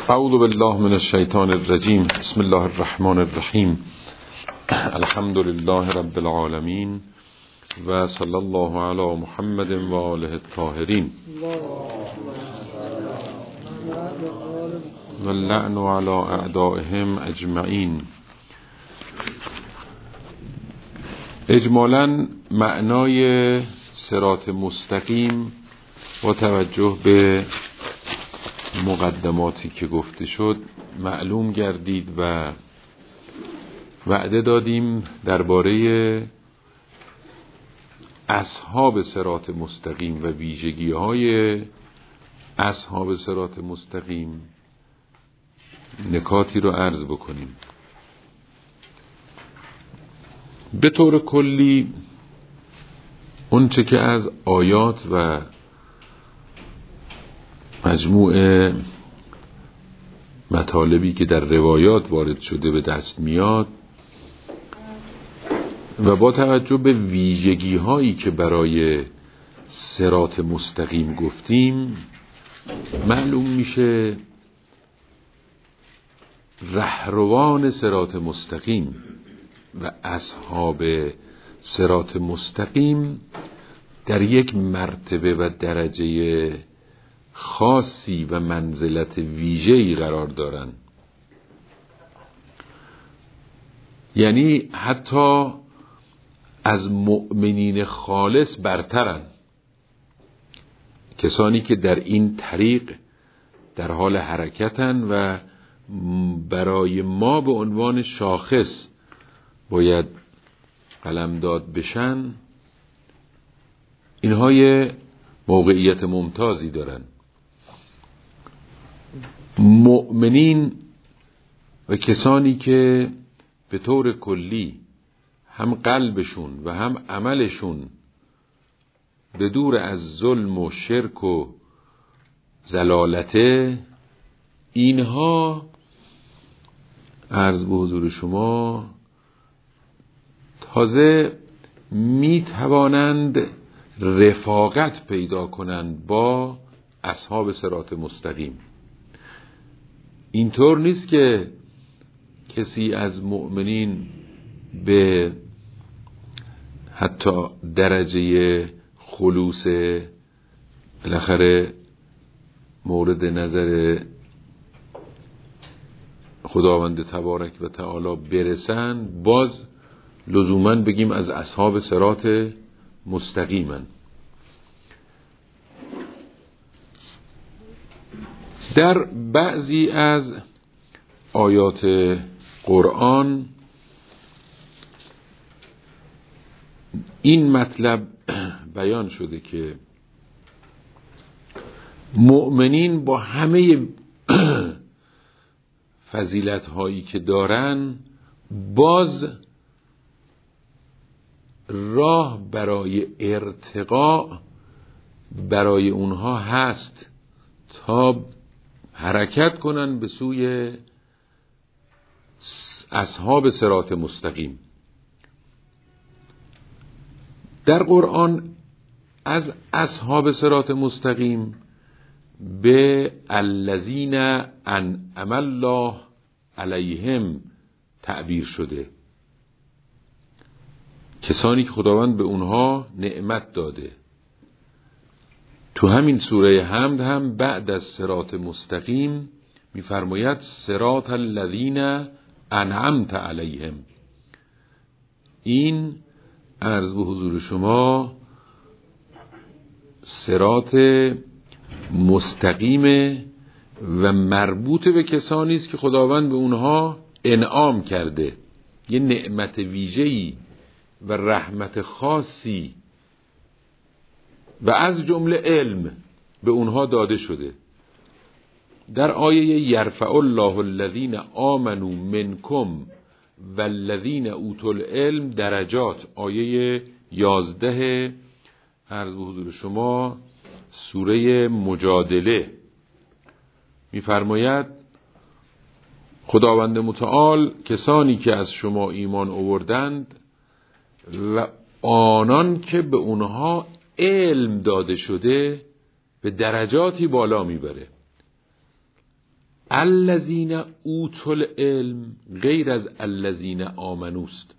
اعوذ بالله من الشیطان الرجیم. بسم الله الرحمن الرحیم. الحمد لله رب العالمین و صلی الله علی محمد و آله الطاهرین و اللعن علی اعدائهم اجمعین. اجمالاً معنای صراط مستقیم با توجه به مقدماتی که گفته شد معلوم گردید و وعده دادیم درباره اصحاب صراط مستقیم و ویژگی‌های اصحاب صراط مستقیم نکاتی رو عرض بکنیم. به طور کلی اونچه که از آیات و مجموع مطالبی که در روایات وارد شده به دست میاد و با توجه به ویژگی هایی که برای صراط مستقیم گفتیم معلوم میشه رهروان صراط مستقیم و اصحاب صراط مستقیم در یک مرتبه و درجه خاصی و منزلت ویژه‌ای قرار دارن. یعنی حتی از مؤمنین خالص برترن، کسانی که در این طریق در حال حرکتن و برای ما به عنوان شاخص باید قلمداد بشن. اینها یه موقعیت ممتازی دارن. مؤمنین و کسانی که به طور کلی هم قلبشون و هم عملشون به دور از ظلم و شرک و ضلالته، اینها عرض به حضور شما تازه می توانند رفاقت پیدا کنند با اصحاب صراط مستقیم. اینطور نیست که کسی از مؤمنین به حتی درجه خلوص بالاخره مورد نظر خداوند تبارک و تعالی برسن باز لزوماً بگیم از اصحاب صراط مستقیمن. در بعضی از آیات قرآن این مطلب بیان شده که مؤمنین با همه فضیلت هایی که دارن باز راه برای ارتقاء برای اونها هست تا حرکت کنن به سوی اصحاب صراط مستقیم. در قرآن از اصحاب صراط مستقیم به الذین انعم الله علیهم تعبیر شده، کسانی که خداوند به اونها نعمت داده. تو همین سوره حمد هم بعد از صراط مستقیم می‌فرماید صراط الذین انعمت علیهم. این عرض به حضور شما صراط مستقیم و مربوط به کسانی است که خداوند به اونها انعام کرده، یه نعمت ویژه‌ای و رحمت خاصی و از جمله علم به اونها داده شده. در آیه یرفع الله الذین آمنوا منکم والذین اوتوا العلم درجات، آیه 11 عرض به حضور شما سوره مجادله می‌فرماید خداوند متعال کسانی که از شما ایمان آوردند و آنان که به اونها علم داده شده به درجاتی بالا میبره. الذین اوتوا العلم غیر از الذین آمنوست.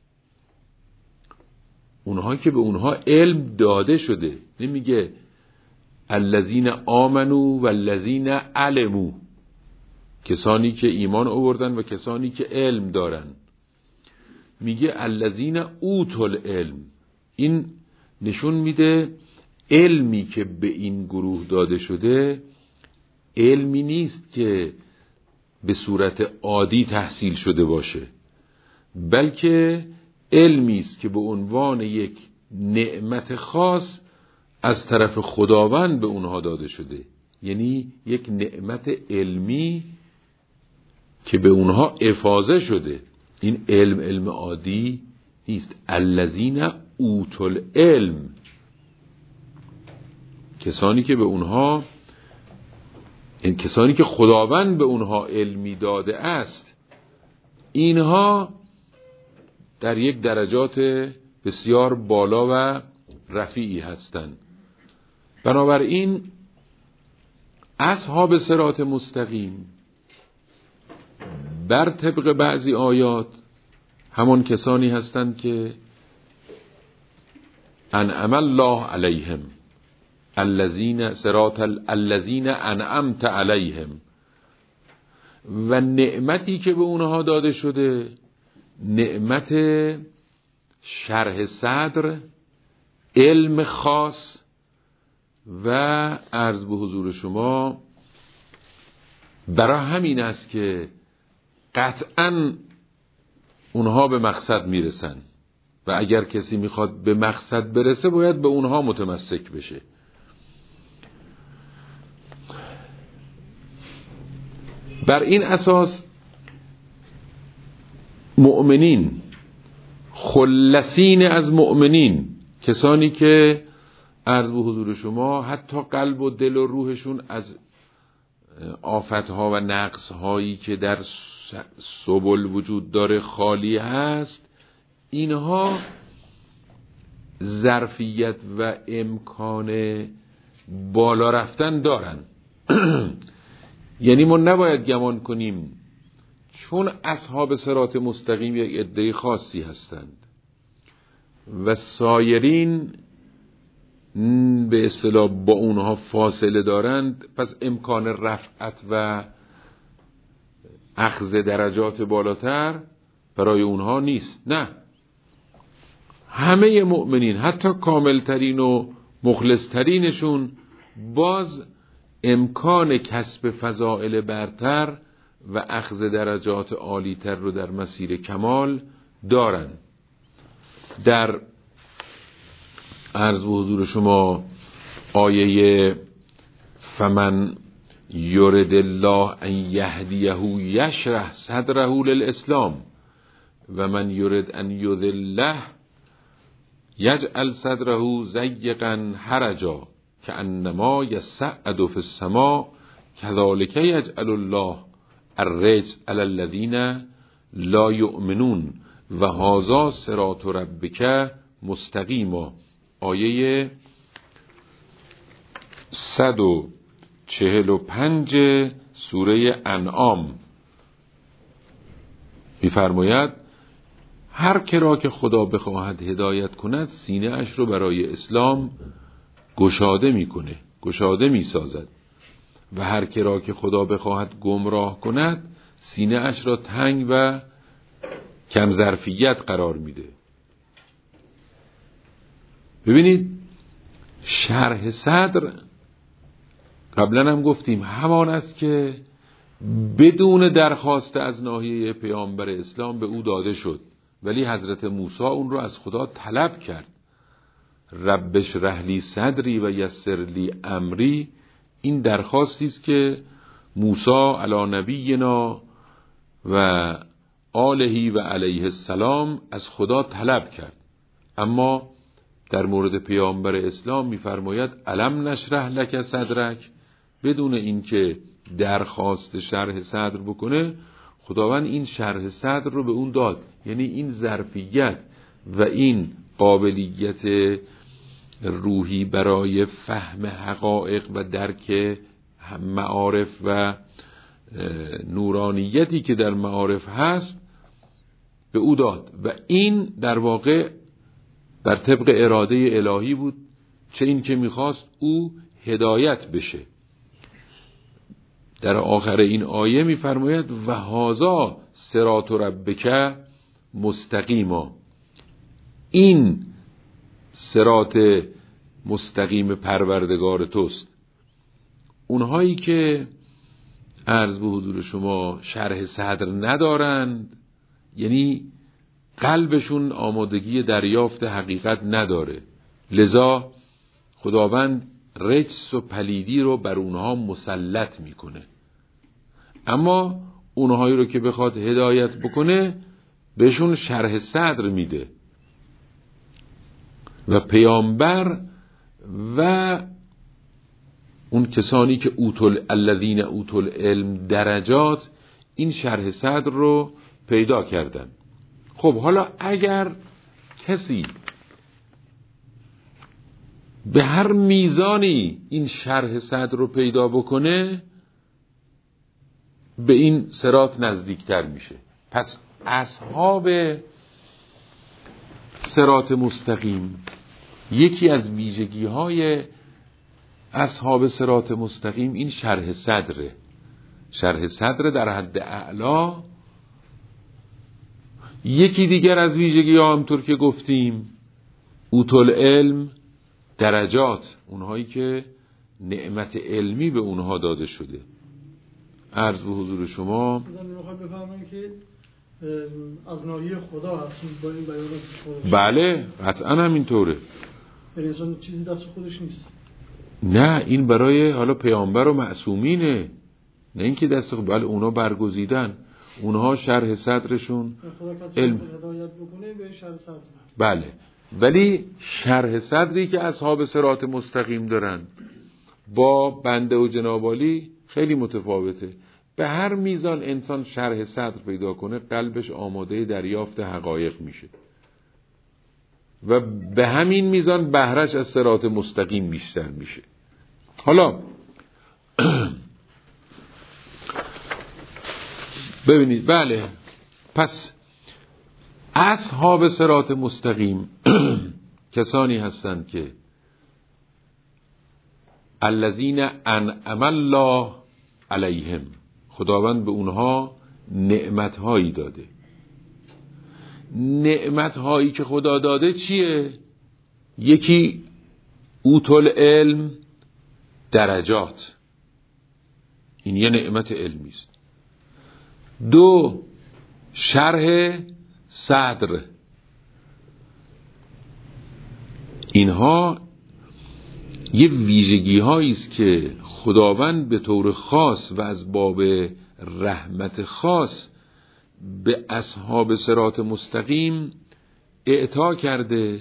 اونها که به اونها علم داده شده، نمیگه الذین آمنو و الذین علمو، کسانی که ایمان آوردن و کسانی که علم دارن. میگه الذین اوتوا العلم. این نشون میده علمی که به این گروه داده شده علمی نیست که به صورت عادی تحصیل شده باشه، بلکه علمی است که به عنوان یک نعمت خاص از طرف خداوند به اونها داده شده. یعنی یک نعمت علمی که به اونها افاضه شده. این علم عادی نیست. الذین اوتوا العلم، کسانی که به اونها، این کسانی که خداوند به اونها علمی داده است، اینها در یک درجات بسیار بالا و رفیعی هستند. بنابراین اصحاب صراط مستقیم بر طبق بعضی آیات همان کسانی هستند که انعم الله علیهم، الذین انعمت علیهم، و نعمتی که به اونها داده شده نعمت شرح صدر، علم خاص، و عرض به حضور شما برای همین است که قطعاً اونها به مقصد میرسن و اگر کسی میخواد به مقصد برسه باید به اونها متمسک بشه. بر این اساس مؤمنین، خلصین از مؤمنین، کسانی که عرض به حضور شما حتی قلب و دل و روحشون از آفتها و نقصهایی که در سبل وجود داره خالی هست، اینها ظرفیت و امکان بالا رفتن دارن. یعنی ما نباید گمان کنیم چون اصحاب صراط مستقیم یک عده خاصی هستند و سایرین به اصطلاح با اونها فاصله دارند، پس امکان رفعت و اخذ درجات بالاتر برای اونها نیست. نه، همه مؤمنین حتی کاملترین و مخلصترینشون باز امکان کسب فضائل برتر و اخذ درجات عالیتر رو در مسیر کمال دارن. در عرض به حضور شما آیه فمن یرد الله ان یهدیه یشرح صدره للاسلام و من یرد ان یضله یجعل صدره ضیقا حرجا کأنما یصعد فی السماء کذالک یجعل الله الرجز علی الذین لا یؤمنون و هذا صراط ربک مستقیما. آیه 145 سوره انعام می‌فرماید هر که را که خدا بخواهد هدایت کند سینه اش رو برای اسلام گشاده میکنه، گشاده میسازد، و هر که را که خدا بخواهد گمراه کند سینه اش را تنگ و کم ظرفیت قرار میده. ببینید شرح صدر قبلا هم گفتیم همان است که بدون درخواست از ناحیه پیامبر اسلام به او داده شد، ولی حضرت موسی اون رو از خدا طلب کرد. رب اشرح لی صدری و یسر لی امری، این درخواستی است که موسی علی نبینا و آله و علیه السلام از خدا طلب کرد. اما در مورد پیامبر اسلام می‌فرماید الم نشرح لک صدرک، بدون اینکه درخواست شرح صدر بکنه خداوند این شرح صدر رو به اون داد. یعنی این ظرفیت و این قابلیت روحی برای فهم حقایق و درک معارف و نورانیتی که در معارف هست به او داد و این در واقع بر طبق اراده الهی بود، چه این که میخواست او هدایت بشه. در آخر این آیه میفرماید و هذا صراط ربک مستقیما، این صراط مستقیم پروردگار توست. اونهایی که عرض به حضور شما شرح صدر ندارند، یعنی قلبشون آمادگی دریافت حقیقت نداره، لذا خداوند رجس و پلیدی رو بر اونها مسلط میکنه. اما اونهایی رو که بخواد هدایت بکنه بهشون شرح صدر میده و پیامبر و اون کسانی که الذین اوتوا العلم درجات این شرح صدر رو پیدا کردن. خب حالا اگر کسی به هر میزانی این شرح صدر رو پیدا بکنه به این صراط نزدیکتر میشه. پس اصحاب صراط مستقیم، یکی از ویژگی های اصحاب صراط مستقیم این شرح صدره. شرح صدر در حد اعلا. یکی دیگر از ویژگی ها همطور که گفتیم اوتوا العلم درجات، اونهایی که نعمت علمی به اونها داده شده. عرض به حضور شما میخوام بفهمم که از ناحیه خدا هست با این بیانات خودش. بله قطعا همینطوره. یعنی انسان چیزی دست خودش نیست. نه، این برای حالا پیامبر و معصومینه، نه اینکه دست بله اونا برگزیدن، اونها شرح صدرشون علم هدایت بکنه به شرح صدر. بله، ولی شرح صدری که اصحاب صراط مستقیم دارن با بنده و جناب عالی خیلی متفاوته. به هر میزان انسان شرح صدر پیدا کنه قلبش آماده دریافت حقایق میشه و به همین میزان بهره‌اش از صراط مستقیم بیشتر میشه. حالا ببینید، بله، پس اصحاب صراط مستقیم کسانی هستند که الذین انعم الله علیهم، خداوند به اونها نعمت‌هایی داده. نعمت‌هایی که خدا داده چیه؟ یکی اوتوا العلم درجات، این یه نعمت علمی است. دو، شرح صدر، اینها یه ویژگی هایی است که خداوند به طور خاص و از باب رحمت خاص به اصحاب صراط مستقیم اعطا کرده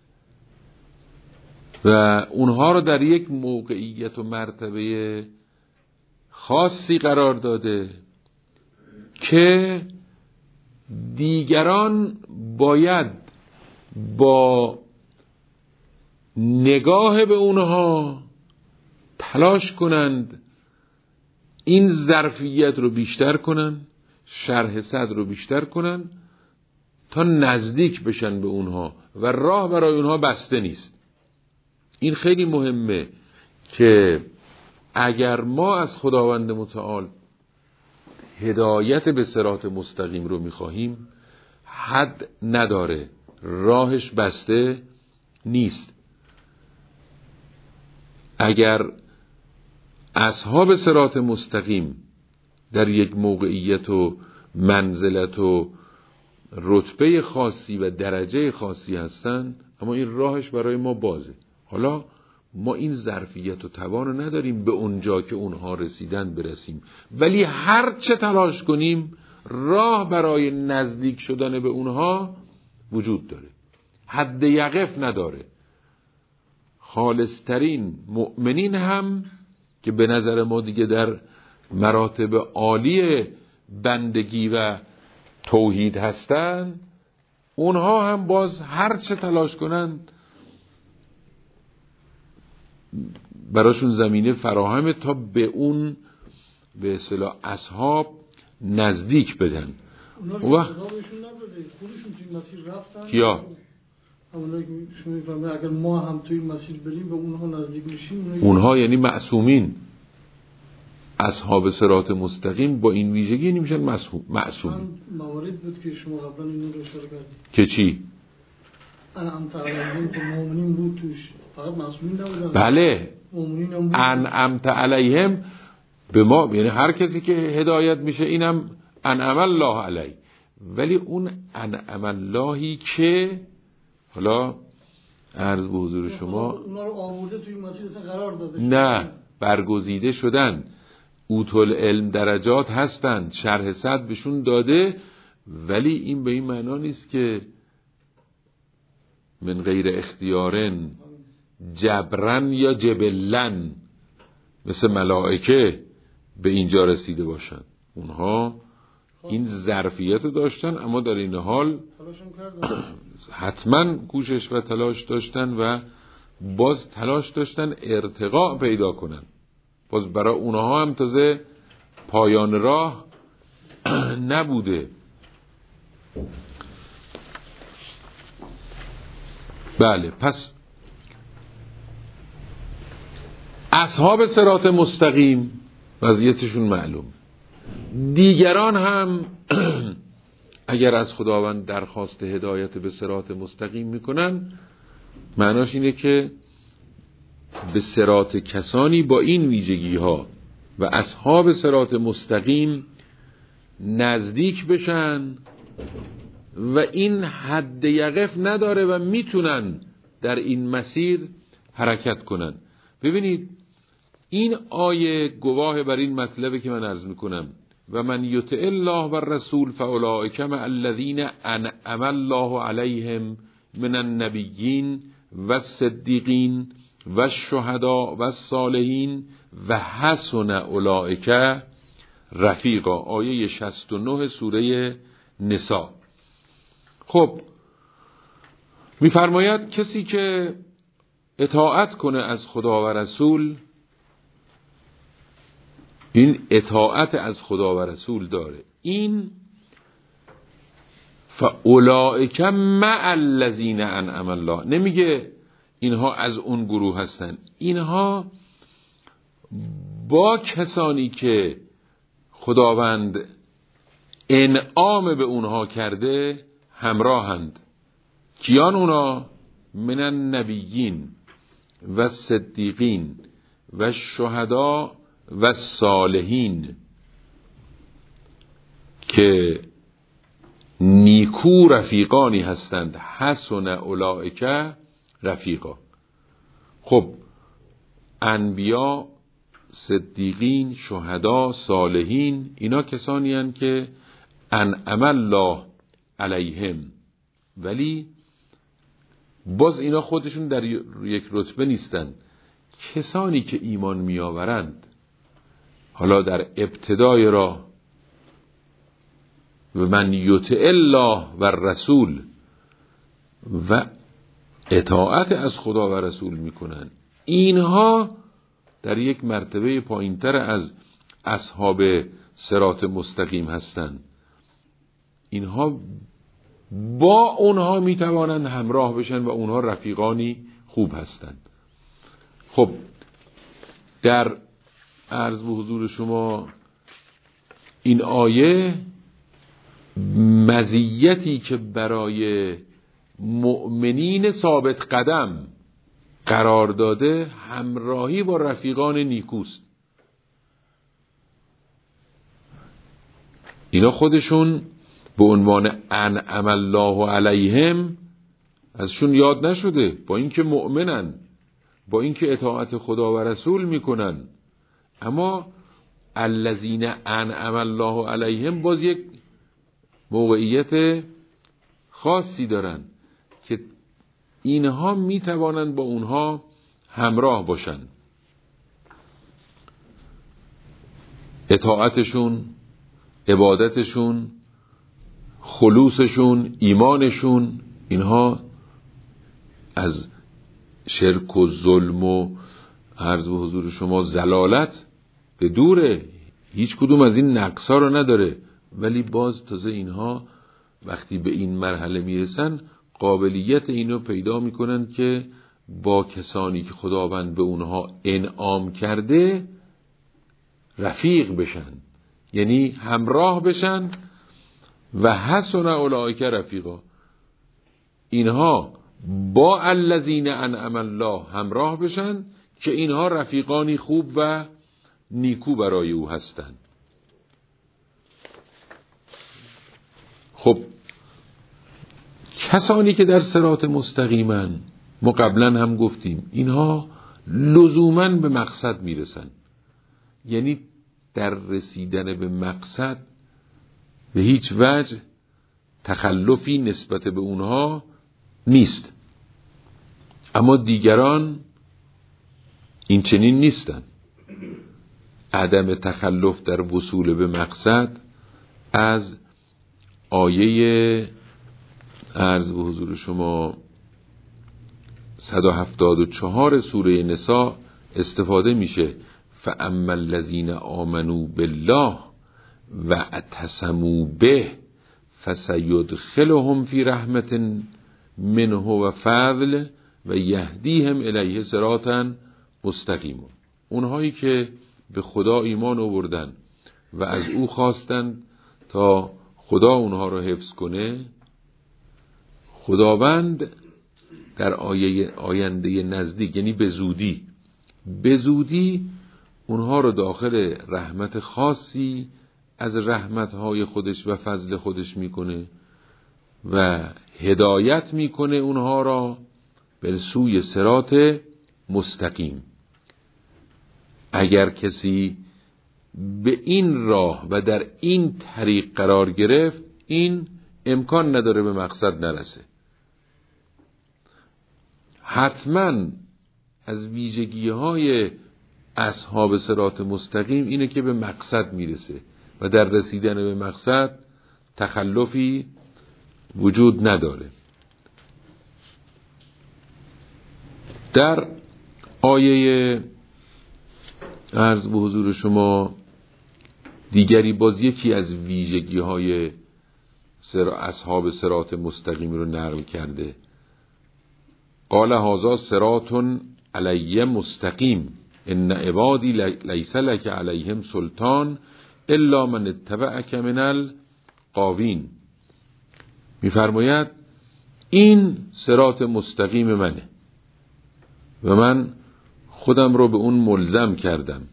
و اونها رو در یک موقعیت و مرتبه خاصی قرار داده که دیگران باید با نگاه به اونها تلاش کنند این ظرفیت رو بیشتر کنن، شرح صدر رو بیشتر کنن تا نزدیک بشن به اونها و راه برای اونها بسته نیست. این خیلی مهمه که اگر ما از خداوند متعال هدایت به صراط مستقیم رو میخواهیم حد نداره، راهش بسته نیست. اگر اصحاب صراط مستقیم در یک موقعیت و منزلت و رتبه خاصی و درجه خاصی هستن، اما این راهش برای ما بازه. حالا ما این ظرفیت و توان رو نداریم به اونجا که اونها رسیدن برسیم، ولی هر چه تلاش کنیم راه برای نزدیک شدن به اونها وجود داره، حد یقف نداره. خالصترین مؤمنین هم که به نظر ما دیگه در مراتب عالی بندگی و توحید هستن، اونها هم باز هر چه تلاش کنن براشون زمینه فراهمه تا به اون به اصطلاح اصحاب نزدیک بدن. اونا اون وقت خدا بهشون نداده، خودشون توی مسیر رفتن. کیا؟ همونایی که شما میفهمید اگر ما هم توی مسیر بریم به اونها نزدیک میشیم. اونها یعنی معصومین. اصحاب صراط مستقیم با این ویژگی یعنی میشن معصومین. موارد بود که شما قبلا اینو رو اشاره کردید که چی؟ انعمت علیهم که مؤمنین بود توش، فقط معصومین نبودن. بله، مؤمنین هم بود. انعمت علیهم به ما، یعنی هر کسی که هدایت میشه اینم انعم الله علیه. ولی اون انعم اللهی که حالا عرض به حضور شما اونا رو آورده توی مسیر اصلا قرار داده، نه برگزیده شدن، اوتل علم درجات هستن، شرح صد بهشون داده، ولی این به این معنا نیست که من غیر اختیارن جبرن یا جبلن مثل ملائکه به اینجا رسیده باشن. اونها این ظرفیت رو داشتن، اما در این حال حتما کوشش و تلاش داشتن و باز تلاش داشتن ارتقاء پیدا کنن. باز برای اونها هم تازه پایان راه نبوده. بله، پس اصحاب صراط مستقیم وضعیتشون معلوم. دیگران هم اگر از خداوند درخواست هدایت به صراط مستقیم میکنن، معناش اینه که به صراط کسانی با این ویژگی ها و اصحاب صراط مستقیم نزدیک بشن و این حد یقف نداره و میتونن در این مسیر حرکت کنن. ببینید این آیه گواه بر این مطلبه که من عرض میکنم و من یطع الله و الرسول فاولئک مع الذین انعم الله علیهم من النبیین و الصدیقین و الشهداء و الصالحین و حسن اولئک رفیقا. آیه 69 سوره نساء. خب میفرماید کسی که اطاعت کنه از خدا و رسول، این اطاعت از خدا و رسول داره، این فاولئک مع الذین انعم الله، نمیگه اینها از اون گروه هستن، اینها با کسانی که خداوند انعام به اونها کرده همراهند. کیان اونا؟ من النبیین و صدیقین و شهدا و صالحین که نیکو رفیقانی هستند. حسن اولئک رفیقا. خب انبیا، صدیقین، شهدا، صالحین، اینا کسانی هستند که انعم الله علیهم، ولی باز اینا خودشون در یک رتبه نیستن. کسانی که ایمان می آورند حالا در ابتدای راه و من یطع الله و الرسول و اطاعت از خدا و رسول میکنن، اینها در یک مرتبه پایینتر از اصحاب صراط مستقیم هستند. اینها با اونها میتوانند همراه بشن و اونها رفیقانی خوب هستند. خب در عرض به حضور شما این آیه مزیتی که برای مؤمنین ثابت قدم قرار داده همراهی با رفیقان نیکوست. اینا خودشون به عنوان انعم الله علیهم ازشون یاد نشده، با اینکه مؤمنن، با اینکه اطاعت خدا و رسول میکنن، اما الذین انعم الله علیهم باز یک موقعیت خاصی دارن که اینها میتوانند با اونها همراه باشن. اطاعتشون، عبادتشون، خلوصشون، ایمانشون، اینها از شرک و ظلم و عرض به حضور شما ضلالت به دوره. هیچ کدوم از این نقصا رو نداره، ولی باز تازه اینها وقتی به این مرحله میرسن قابلیت اینو پیدا میکنن که با کسانی که خداوند به اونها انعام کرده رفیق بشن، یعنی همراه بشن. و حسن اولئک رفیقا، اینها با الذین انعم الله همراه بشن که اینها رفیقانی خوب و نیکو برای او هستند. خب کسانی که در صراط مستقیمن، ما قبلا هم گفتیم اینها لزوماً به مقصد میرسن، یعنی در رسیدن به مقصد به هیچ وجه تخلفی نسبت به اونها نیست. اما دیگران این چنین نیستن. عدم تخلف در وصول به مقصد از آیه عرض به حضور شما 174 سوره نساء استفاده میشه. فاما الذین آمنوا بالله و اعتصموا به فسیدخلهم فی رحمت منه و فضل و یهدیهم الیه صراطا مستقیما. اونهایی که به خدا ایمان آوردن و از او خواستن تا خدا اونها رو حفظ کنه، خداوند در آینده نزدیک، یعنی به زودی اونها رو داخل رحمت خاصی از رحمتهای خودش و فضل خودش میکنه و هدایت میکنه اونها را به سوی صراط مستقیم. اگر کسی به این راه و در این طریق قرار گرفت، این امکان نداره به مقصد نرسه. حتما از ویژگی‌های اصحاب صراط مستقیم اینه که به مقصد میرسه و در رسیدن به مقصد تخلفی وجود نداره. در آیه عرض به حضور شما دیگری باز یکی از ویژگی‌های اصحاب صراط مستقیم رو نقل کرده. قال هذا صراط علی مستقیم ان عبادی لیس لک علیهم سلطان الا من اتبعک من الغاوین. می‌فرماید این صراط مستقیم منه و من خودم رو به اون ملزم کردم.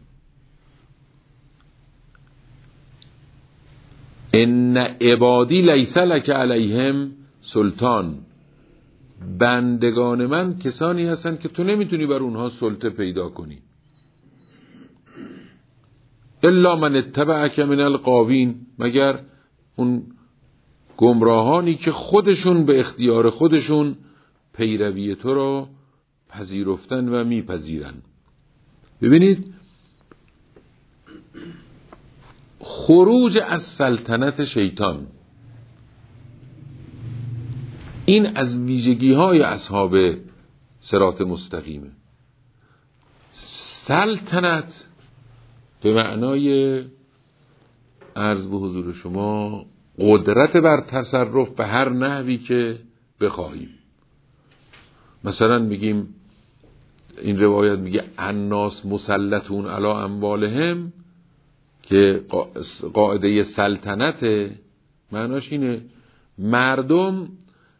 ان عبادی لیس لک علیهم سلطان، بندگان من کسانی هستن که تو نمیتونی بر اونها سلطه پیدا کنی. الا من اتبعک من الغاوین، مگر اون گمراهانی که خودشون به اختیار خودشون پیروی تو رو پذیرفتن و میپذیرن. ببینید خروج از سلطنت شیطان، این از ویژگی‌های اصحاب صراط مستقیمه. سلطنت به معنای عرض به حضور شما قدرت بر تصرف به هر نحوی که بخواهیم. مثلا میگیم این روایت میگه الناس مسلطون علی اموالهم، که قاعده سلطنت معناش اینه مردم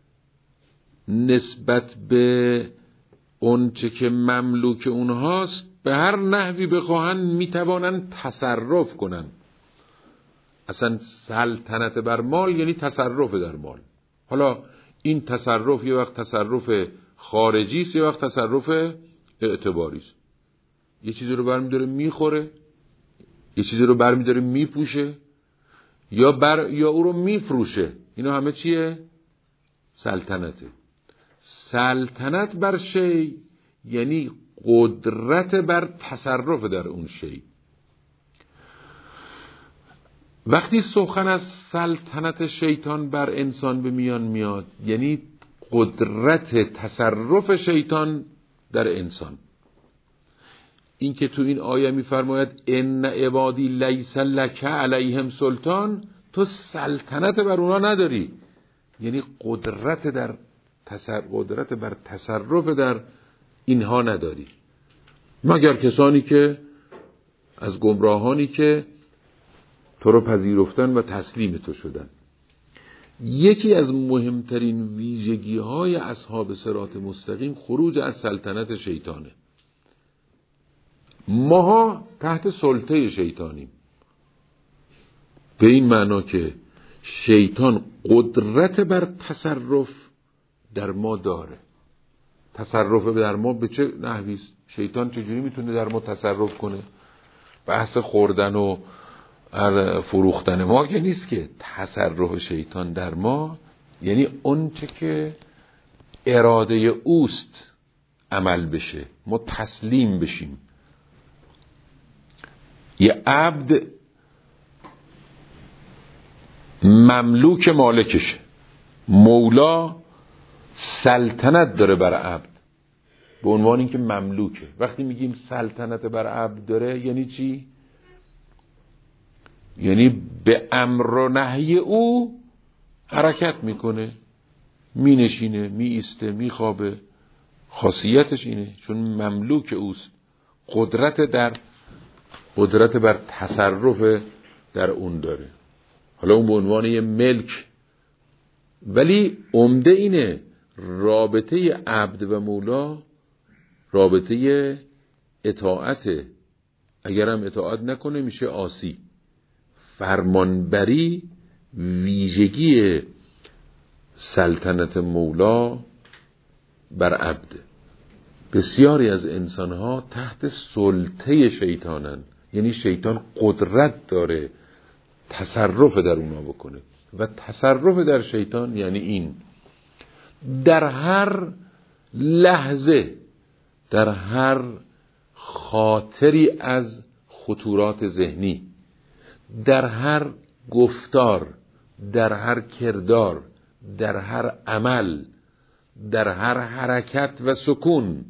نسبت به اونچه که مملوک اونهاست به هر نحوی بخواهن میتوانن تصرف کنن. اصلا سلطنت بر مال یعنی تصرف در مال. حالا این تصرف یه وقت تصرف خارجی است، یه وقت تصرف اعتباری است. یه چیزی رو برمی‌داره میخوره، یه چیزی رو برمی‌داره میپوشه، یا او رو میفروشه. اینا همه چیه؟ سلطنته. سلطنت بر شی یعنی قدرت بر تصرف در اون شی. وقتی سخن از سلطنت شیطان بر انسان به میان میاد، یعنی قدرت تصرف شیطان در انسان. این که تو این آیه میفرماید ان عبادی لیس لک علیهم سلطان، تو سلطنت بر اونا نداری، یعنی قدرت بر تصرف در اینها نداری، مگر کسانی که از گمراهانی که تو رو پذیرفتن و تسلیم تو شدن. یکی از مهمترین ویژگی های اصحاب صراط مستقیم خروج از سلطنت شیطانه. ماها تحت سلطه شیطانیم، به این معنا که شیطان قدرت بر تصرف در ما داره. تصرف در ما به چه نحویست؟ شیطان چجوری میتونه در ما تصرف کنه؟ بحث خوردن و فروختن ما که نیست که. تصرف شیطان در ما یعنی اون چه که اراده اوست عمل بشه، ما تسلیم بشیم. یه عبد مملوک مالکشه، مولا سلطنت داره بر عبد به عنوان اینکه مملوکه. وقتی میگیم سلطنت بر عبد داره یعنی چی؟ یعنی به امر و نهی او حرکت میکنه، مینشینه، میایسته، میخوابه. خاصیتش اینه چون مملوک اوست، قدرت بر تصرف در اون داره. حالا اون به عنوان یه ملک، ولی عمده اینه رابطه عبد و مولا رابطه اطاعته. اگرم اطاعت نکنه میشه عاصی. فرمانبری ویژگی سلطنت مولا بر عبد. بسیاری از انسانها تحت سلطه شیطانن، یعنی شیطان قدرت داره تصرف در اونا بکنه. و تصرف در شیطان یعنی این: در هر لحظه، در هر خاطری از خطورات ذهنی، در هر گفتار، در هر کردار، در هر عمل، در هر حرکت و سکون،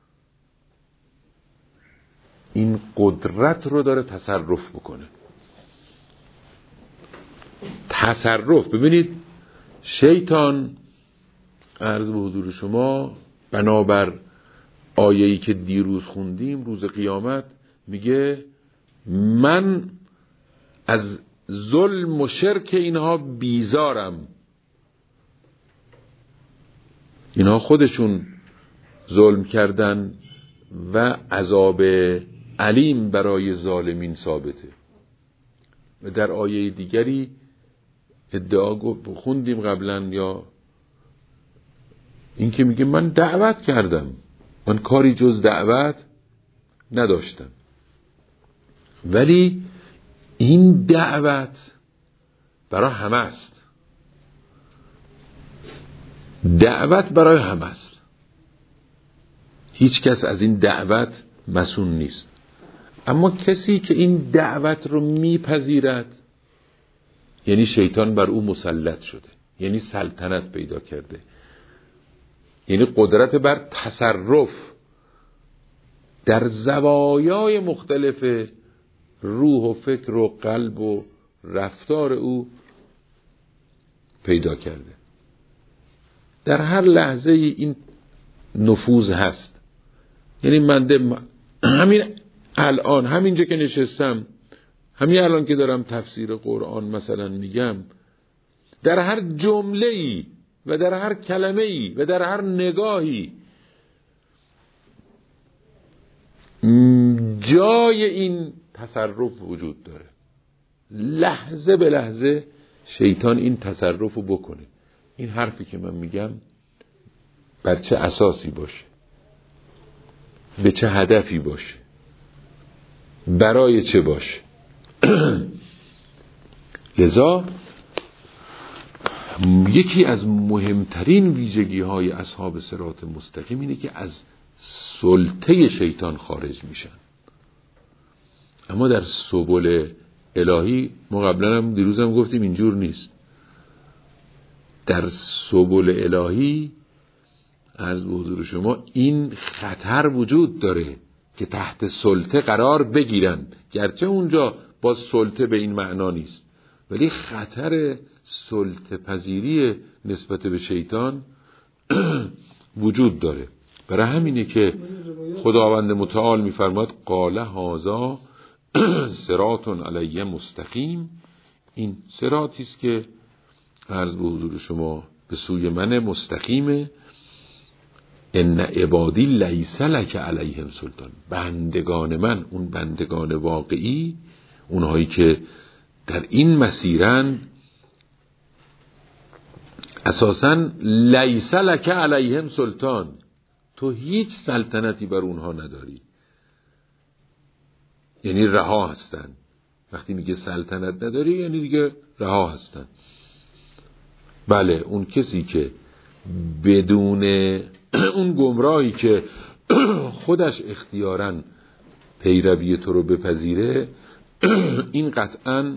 این قدرت رو داره تصرف بکنه. تصرف. ببینید شیطان، عرض به حضور شما، بنابر آیه‌ای که دیروز خوندیم روز قیامت میگه من از ظلم و شرک اینها بیزارم. اینها خودشون ظلم کردن و عذاب علیم برای ظالمین ثابته. و در آیه دیگری ادعا خوندیم قبلا، یا این که میگه من دعوت کردم، من کاری جز دعوت نداشتم. ولی این دعوت برای همه است. دعوت برای همه است. هیچ کس از این دعوت مسئول نیست. اما کسی که این دعوت رو میپذیرد یعنی شیطان بر او مسلط شده، یعنی سلطنت پیدا کرده، یعنی قدرت بر تصرف در زوایای مختلف روح و فکر و قلب و رفتار او پیدا کرده. در هر لحظه این نفوذ هست. یعنی من همین الان، همینجا که نشستم، همین الان که دارم تفسیر قرآن مثلا میگم، در هر جمله‌ای و در هر کلمه‌ای و در هر نگاهی جای این تصرف وجود داره. لحظه به لحظه شیطان این تصرف رو بکنه. این حرفی که من میگم بر چه اساسی باشه، به چه هدفی باشه، برای چه باشه. لذا یکی از مهمترین ویژگی های اصحاب صراط مستقیم اینه که از سلطه شیطان خارج میشن. اما در سبل الهی، ما قبلا هم دیروز هم گفتیم اینجور نیست. در سبل الهی عرض به حضور شما این خطر وجود داره که تحت سلطه قرار بگیرند، گرچه اونجا با سلطه به این معنا نیست، ولی خطر سلطه پذیری نسبت به شیطان وجود داره. برای همینه که خداوند متعال میفرماد قال هذا صراط علی مستقیم، این صراطی است که عرض به حضور شما به سوی من مستقیمه. ان عبادی لیس لک علیهم سلطان، بندگان من، اون بندگان واقعی، اونهایی که در این مسیرن، اساساً لیس لک علیهم سلطان، تو هیچ سلطنتی بر اونها نداری، یعنی رها هستن. وقتی میگه سلطنت نداری یعنی دیگه رها هستن. بله، اون کسی که بدون اون گمراهی که خودش اختیاراً پیروی تو رو بپذیره، این قطعاً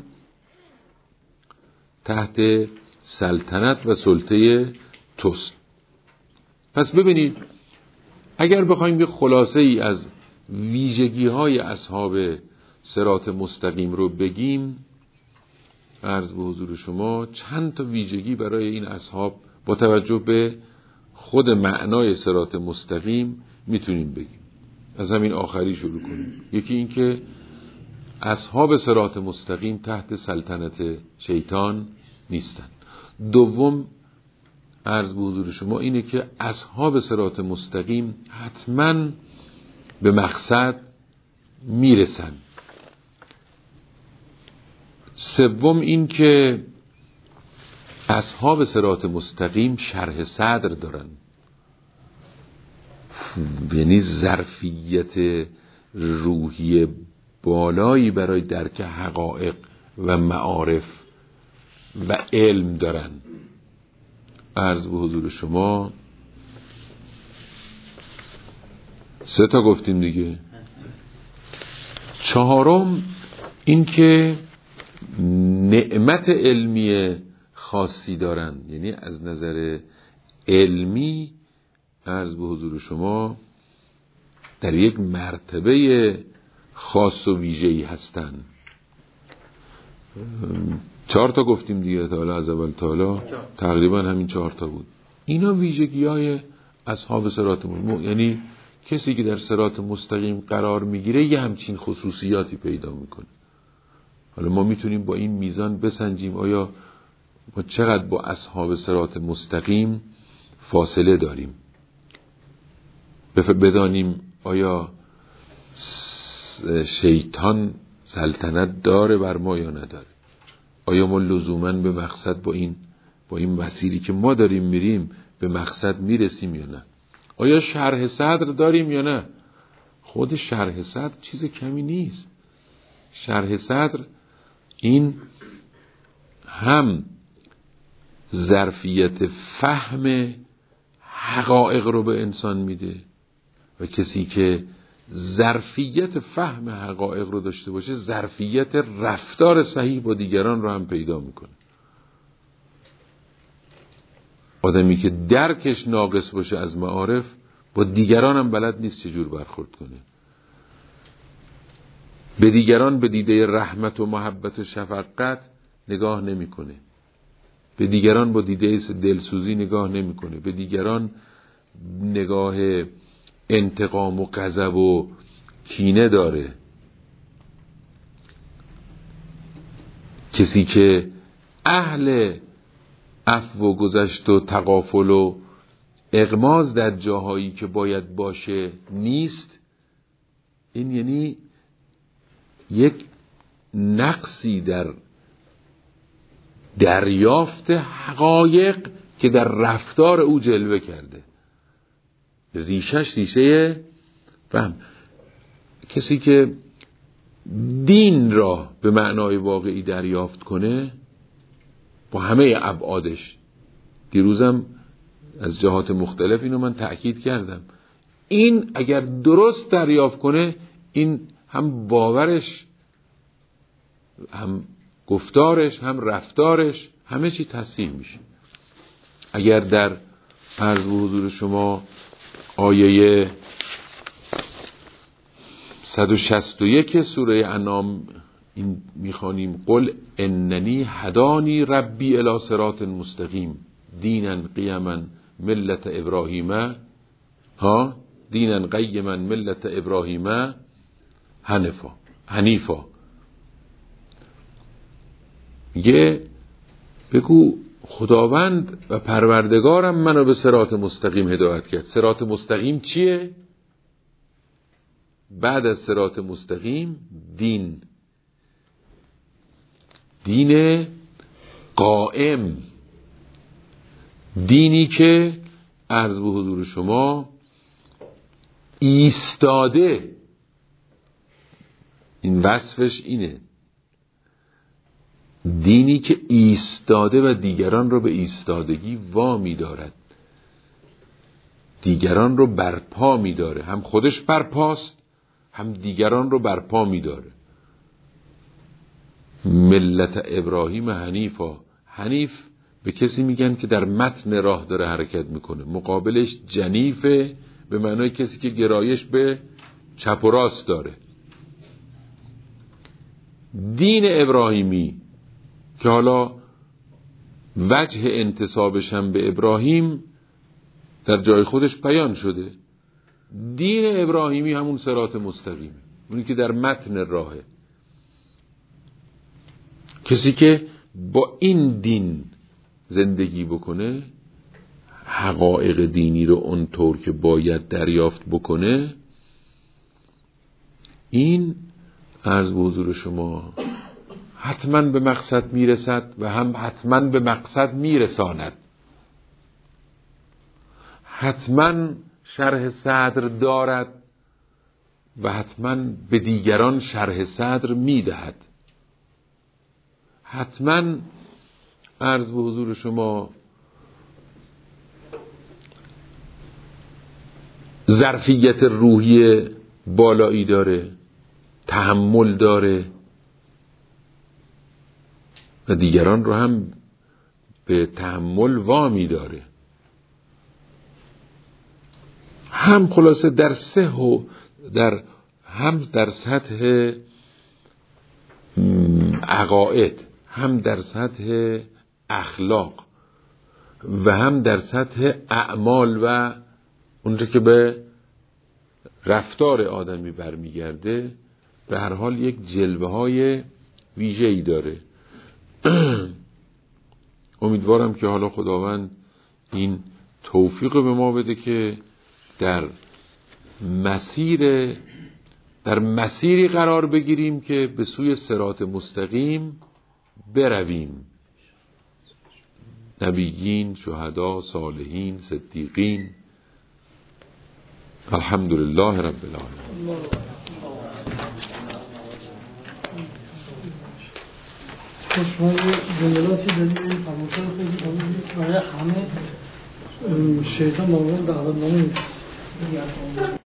تحت سلطنت و سلطه توست. پس ببینید، اگر بخوایم یه خلاصه ای از ویژگی های اصحاب صراط مستقیم رو بگیم، عرض به حضور شما چند تا ویژگی برای این اصحاب با توجه به خود معنای صراط مستقیم میتونیم بگیم. از همین آخری شروع کنیم. یکی این که اصحاب صراط مستقیم تحت سلطنت شیطان نیستن. دوم، عرض به حضور شما اینه که اصحاب صراط مستقیم حتما به مقصد میرسن. سوم این که اصحاب صراط مستقیم شرح صدر دارن، یعنی ظرفیت روحی بالایی برای درک حقایق و معارف و علم دارن. عرض به حضور شما 3 تا گفتیم دیگه. چهارم این که نعمت علمی خاصی دارن، یعنی از نظر علمی عرض به حضور شما در یک مرتبه خاص و ویژه‌ای هستن. 4 تا گفتیم دیگه، تعالی از اول تعالی تقریبا همین 4 تا بود. اینا ویژگی‌های اصحاب صراط مستقیم، یعنی کسی که در صراط مستقیم قرار میگیره یه همچین خصوصیاتی پیدا میکنه. حالا ما میتونیم با این میزان بسنجیم آیا ما چقدر با اصحاب صراط مستقیم فاصله داریم، بدانیم آیا شیطان سلطنت داره بر ما یا نداره، آیا ما لزوماً به مقصد با این مسیری که ما داریم میریم به مقصد میرسیم یا نه، آیا شرح صدر داریم یا نه. خود شرح صدر چیز کمی نیست. شرح صدر این هم ظرفیت فهم حقایق رو به انسان میده و کسی که ظرفیت فهم حقایق رو داشته باشه ظرفیت رفتار صحیح با دیگران رو هم پیدا میکنه. آدمی که درکش ناقص باشه از معارف با دیگران هم بلد نیست چجور برخورد کنه. به دیگران به دیده رحمت و محبت و شفقت نگاه نمیکنه. به دیگران با دیده دلسوزی نگاه نمیکنه. به دیگران نگاه انتقام و غضب و کینه داره. کسی که اهل عفو و گذشت و تغافل و اغماض در جاهایی که باید باشه نیست، این یعنی یک نقصی در دریافت حقایق که در رفتار او جلوه کرده. ریشش ریشه فهم. کسی که دین را به معنای واقعی دریافت کنه با همه ابعادش، دیروزم از جهات مختلف اینو من تأکید کردم، این اگر درست دریافت کنه این هم باورش، هم گفتارش، هم رفتارش، همه چی تصحیح میشه. اگر در عرض و حضور شما آیه 161 سوره انعام این میخوانیم قل اننی هدانی ربی الی صراط مستقیم دینا قیما ملت ابراهیم دینا قیما ملت ابراهیم حنیفا. میگه بگو خداوند و پروردگارم منو به صراط مستقیم هدایت کرد. صراط مستقیم چیه؟ بعد از صراط مستقیم دین قائم، دینی که عرض به حضور شما ایستاده، این وصفش اینه، دینی که ایستاده و دیگران رو به ایستادگی وامی دارد، دیگران رو برپا می داره، هم خودش برپاست هم دیگران رو برپا می داره. ملت ابراهیم حنیفا. حنیف به کسی میگن که در متن راه داره حرکت میکنه، مقابلش جنیفه به معنای کسی که گرایش به چپ و راست داره. دین ابراهیمی که حالا وجه انتسابش هم به ابراهیم در جای خودش بیان شده، دین ابراهیمی همون صراط مستقیمه، اونی که در متن راهه. کسی که با این دین زندگی بکنه، حقایق دینی رو اونطور که باید دریافت بکنه، این عرض به حضور شما حتما به مقصد میرسد و هم حتما به مقصد میرساند. حتما شرح صدر دارد و حتما به دیگران شرح صدر میدهد. حتما عرض به حضور شما ظرفیت روحی بالایی داره، تحمل داره و دیگران رو هم به تحمل وامی داره. هم خلاصه در هم در سطح عقاید، هم در سطح اخلاق و هم در سطح اعمال و اونجا که به رفتار آدمی برمیگرده، به هر حال یک جلوه های ویژه‌ای داره. امیدوارم که حالا خداوند این توفیق به ما بده که در مسیری قرار بگیریم که به سوی صراط مستقیم برویم. نبیین، شهدا، صالحین، صدیقین. الحمدلله رب العالمین. خوشحال جملاتی داریم این فرمایشات خیلی کنید برای همه شیطان معمولا دعوت نامه